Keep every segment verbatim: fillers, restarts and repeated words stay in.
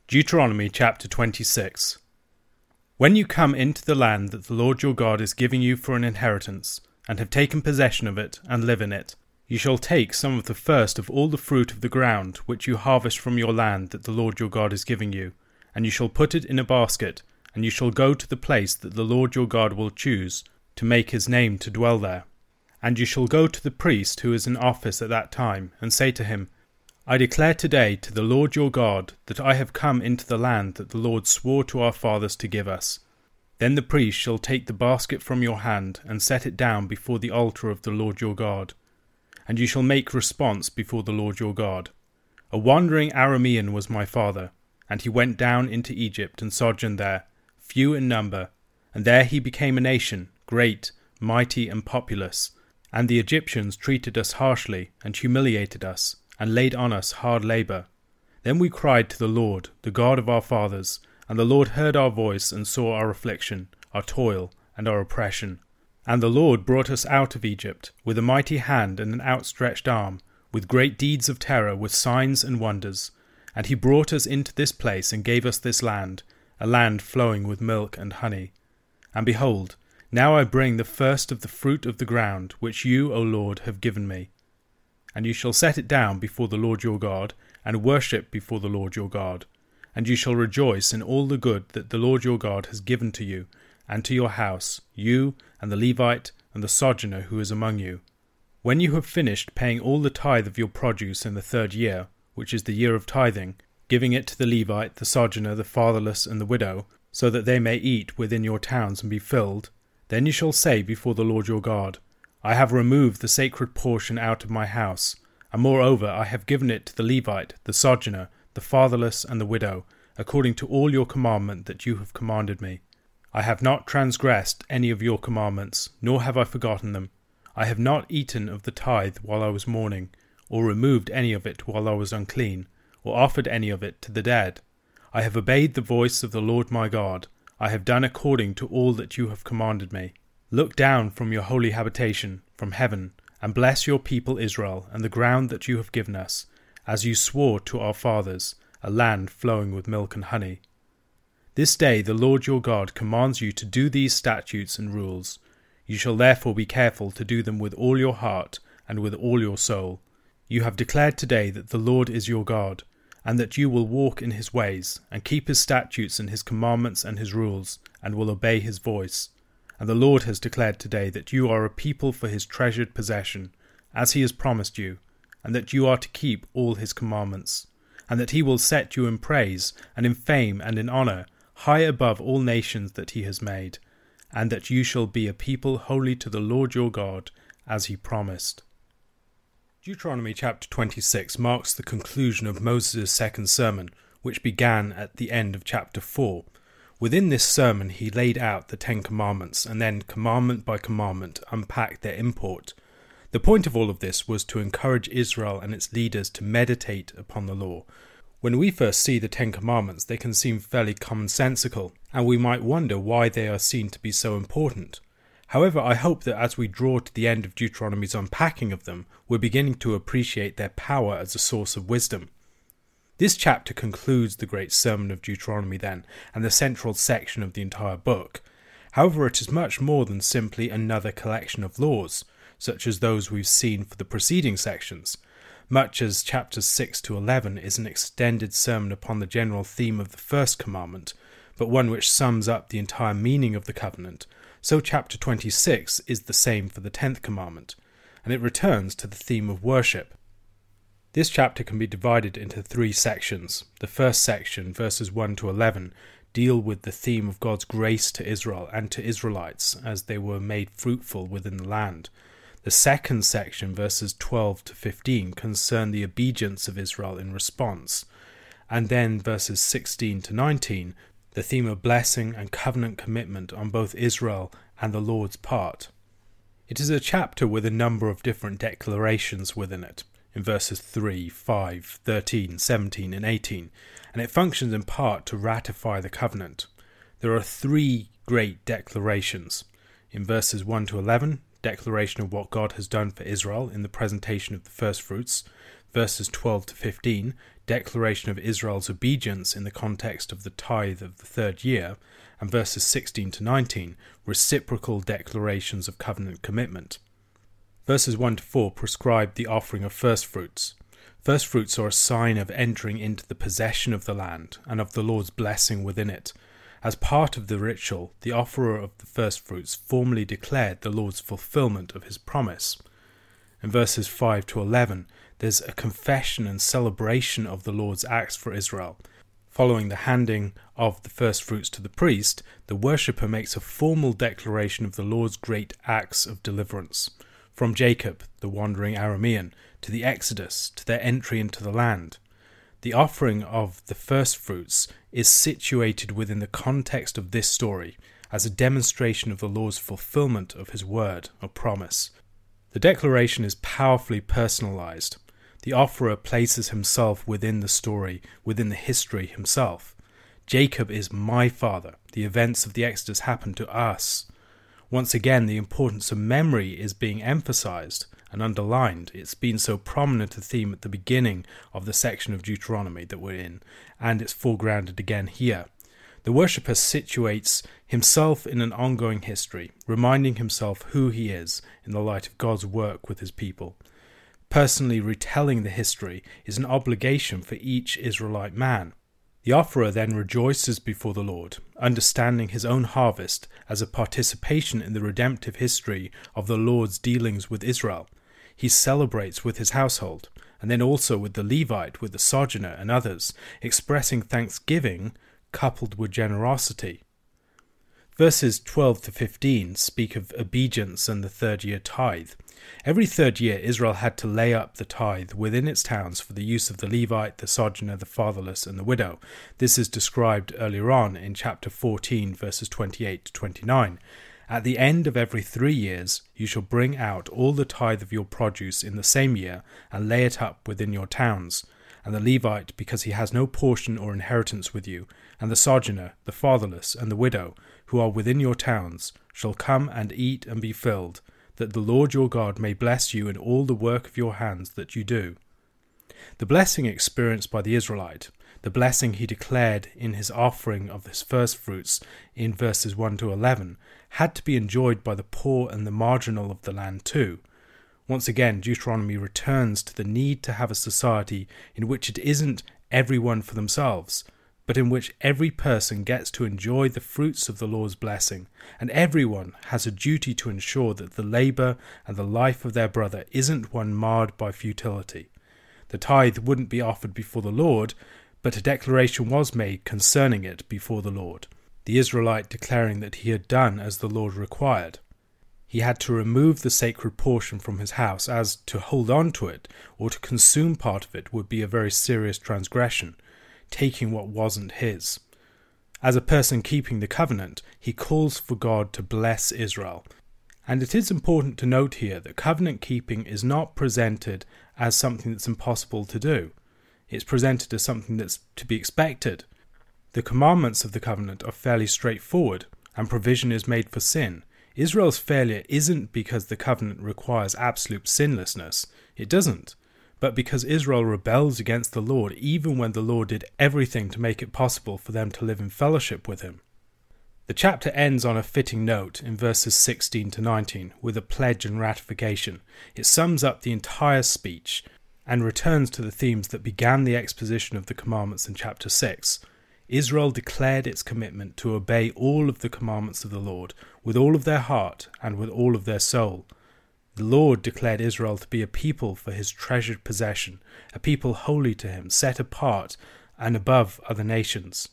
Deuteronomy chapter twenty-six. When you come into the land that the Lord your God is giving you for an inheritance, and have taken possession of it, and live in it, you shall take some of the first of all the fruit of the ground which you harvest from your land that the Lord your God is giving you, and you shall put it in a basket, and you shall go to the place that the Lord your God will choose, to make his name to dwell there. And you shall go to the priest who is in office at that time, and say to him, I declare today to the Lord your God that I have come into the land that the Lord swore to our fathers to give us. Then the priest shall take the basket from your hand and set it down before the altar of the Lord your God. And you shall make response before the Lord your God. A wandering Aramean was my father, and he went down into Egypt and sojourned there, few in number, and there he became a nation, great, mighty, and populous. And the Egyptians treated us harshly and humiliated us, and laid on us hard labour. Then we cried to the Lord, the God of our fathers, and the Lord heard our voice and saw our affliction, our toil, and our oppression. And the Lord brought us out of Egypt, with a mighty hand and an outstretched arm, with great deeds of terror, with signs and wonders. And he brought us into this place and gave us this land, a land flowing with milk and honey. And behold, now I bring the first of the fruit of the ground, which you, O Lord, have given me. And you shall set it down before the Lord your God, and worship before the Lord your God. And you shall rejoice in all the good that the Lord your God has given to you, and to your house, you, and the Levite, and the sojourner who is among you. When you have finished paying all the tithe of your produce in the third year, which is the year of tithing, giving it to the Levite, the sojourner, the fatherless, and the widow, so that they may eat within your towns and be filled, then you shall say before the Lord your God, I have removed the sacred portion out of my house, and moreover I have given it to the Levite, the sojourner, the fatherless, and the widow, according to all your commandment that you have commanded me. I have not transgressed any of your commandments, nor have I forgotten them. I have not eaten of the tithe while I was mourning, or removed any of it while I was unclean, or offered any of it to the dead. I have obeyed the voice of the Lord my God. I have done according to all that you have commanded me. Look down from your holy habitation, from heaven, and bless your people Israel and the ground that you have given us, as you swore to our fathers, a land flowing with milk and honey. This day the Lord your God commands you to do these statutes and rules. You shall therefore be careful to do them with all your heart and with all your soul. You have declared today that the Lord is your God, and that you will walk in his ways, and keep his statutes and his commandments and his rules, and will obey his voice. And the Lord has declared today that you are a people for his treasured possession, as he has promised you, and that you are to keep all his commandments, and that he will set you in praise, and in fame, and in honour, high above all nations that he has made, and that you shall be a people holy to the Lord your God, as he promised. Deuteronomy chapter twenty-six marks the conclusion of Moses' second sermon, which began at the end of chapter four. Within this sermon he laid out the Ten Commandments, and then commandment by commandment unpacked their import. The point of all of this was to encourage Israel and its leaders to meditate upon the law. When we first see the Ten Commandments, they can seem fairly commonsensical, and we might wonder why they are seen to be so important. However, I hope that as we draw to the end of Deuteronomy's unpacking of them, we're beginning to appreciate their power as a source of wisdom. This chapter concludes the great sermon of Deuteronomy then, and the central section of the entire book. However, it is much more than simply another collection of laws, such as those we've seen for the preceding sections. Much as chapters six to eleven is an extended sermon upon the general theme of the first commandment, but one which sums up the entire meaning of the covenant, so chapter twenty-six is the same for the tenth commandment, and it returns to the theme of worship. This chapter can be divided into three sections. The first section, verses one to eleven, deal with the theme of God's grace to Israel and to Israelites as they were made fruitful within the land. The second section, verses twelve to fifteen, concern the obedience of Israel in response. And then verses sixteen to nineteen, the theme of blessing and covenant commitment on both Israel and the Lord's part. It is a chapter with a number of different declarations within it, in verses three, five, thirteen, seventeen, and eighteen, and it functions in part to ratify the covenant. There are three great declarations. In verses one to eleven, declaration of what God has done for Israel in the presentation of the first fruits. verses twelve to fifteen, declaration of Israel's obedience in the context of the tithe of the third year, and verses sixteen to nineteen, reciprocal declarations of covenant commitment. Verses one to four prescribe the offering of firstfruits. Firstfruits are a sign of entering into the possession of the land and of the Lord's blessing within it. As part of the ritual, the offerer of the firstfruits formally declared the Lord's fulfillment of his promise. In verses five to eleven, there's a confession and celebration of the Lord's acts for Israel. Following the handing of the firstfruits to the priest, the worshipper makes a formal declaration of the Lord's great acts of deliverance. From Jacob, the wandering Aramean, to the Exodus, to their entry into the land. The offering of the firstfruits is situated within the context of this story as a demonstration of the Lord's fulfillment of his word or promise. The declaration is powerfully personalized. The offerer places himself within the story, within the history himself. Jacob is my father. The events of the Exodus happen to us. Once again, the importance of memory is being emphasized and underlined. It's been so prominent a theme at the beginning of the section of Deuteronomy that we're in, and it's foregrounded again here. The worshipper situates himself in an ongoing history, reminding himself who he is in the light of God's work with his people. Personally retelling the history is an obligation for each Israelite man. The offerer then rejoices before the Lord, understanding his own harvest as a participation in the redemptive history of the Lord's dealings with Israel. He celebrates with his household, and then also with the Levite, with the sojourner and others, expressing thanksgiving coupled with generosity. Verses twelve to fifteen speak of obedience and the third year tithe. Every third year Israel had to lay up the tithe within its towns for the use of the Levite, the sojourner, the fatherless, and the widow. This is described earlier on in chapter fourteen, verses twenty-eight to twenty-nine. At the end of every three years you shall bring out all the tithe of your produce in the same year, and lay it up within your towns. And the Levite, because he has no portion or inheritance with you, and the sojourner, the fatherless, and the widow, who are within your towns, shall come and eat and be filled, that the Lord your God may bless you in all the work of your hands that you do. The blessing experienced by the Israelite, the blessing he declared in his offering of his firstfruits in verses one to eleven, had to be enjoyed by the poor and the marginal of the land too. Once again, Deuteronomy returns to the need to have a society in which it isn't everyone for themselves, but in which every person gets to enjoy the fruits of the Lord's blessing, and everyone has a duty to ensure that the labour and the life of their brother isn't one marred by futility. The tithe wouldn't be offered before the Lord, but a declaration was made concerning it before the Lord, the Israelite declaring that he had done as the Lord required. He had to remove the sacred portion from his house, as to hold on to it or to consume part of it would be a very serious transgression, taking what wasn't his. As a person keeping the covenant, he calls for God to bless Israel. And it is important to note here that covenant keeping is not presented as something that's impossible to do. It's presented as something that's to be expected. The commandments of the covenant are fairly straightforward, and provision is made for sin. Israel's failure isn't because the covenant requires absolute sinlessness. It doesn't. But because Israel rebels against the Lord even when the Lord did everything to make it possible for them to live in fellowship with him. The chapter ends on a fitting note in verses sixteen to nineteen with a pledge and ratification. It sums up the entire speech and returns to the themes that began the exposition of the commandments in chapter six. Israel declared its commitment to obey all of the commandments of the Lord with all of their heart and with all of their soul. The Lord declared Israel to be a people for his treasured possession, a people holy to him, set apart and above other nations.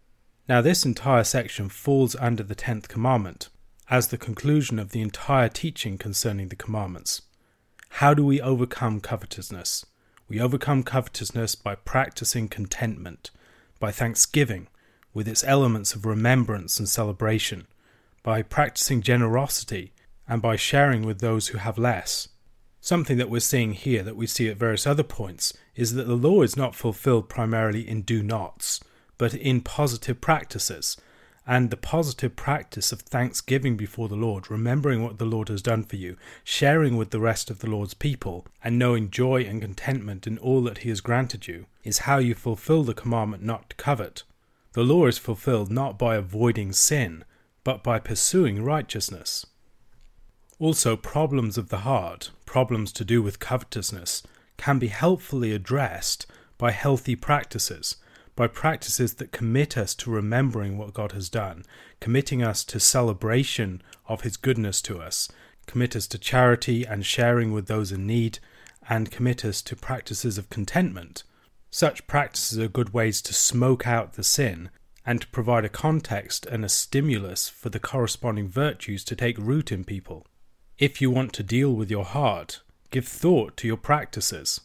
Now this entire section falls under the tenth commandment, as the conclusion of the entire teaching concerning the commandments. How do we overcome covetousness? We overcome covetousness by practicing contentment, by thanksgiving, with its elements of remembrance and celebration, by practicing generosity, and by sharing with those who have less. Something that we're seeing here, that we see at various other points, is that the law is not fulfilled primarily in do-nots, but in positive practices. and the positive practice of thanksgiving before the Lord, remembering what the Lord has done for you, sharing with the rest of the Lord's people, and knowing joy and contentment in all that he has granted you, is how you fulfill the commandment not to covet. The law is fulfilled not by avoiding sin, but by pursuing righteousness. Also, problems of the heart, problems to do with covetousness, can be helpfully addressed by healthy practices, by practices that commit us to remembering what God has done, committing us to celebration of his goodness to us, commit us to charity and sharing with those in need, and commit us to practices of contentment. Such practices are good ways to smoke out the sin and to provide a context and a stimulus for the corresponding virtues to take root in people. If you want to deal with your heart, give thought to your practices.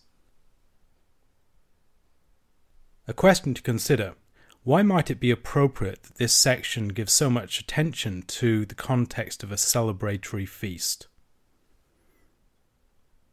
A question to consider: why might it be appropriate that this section gives so much attention to the context of a celebratory feast?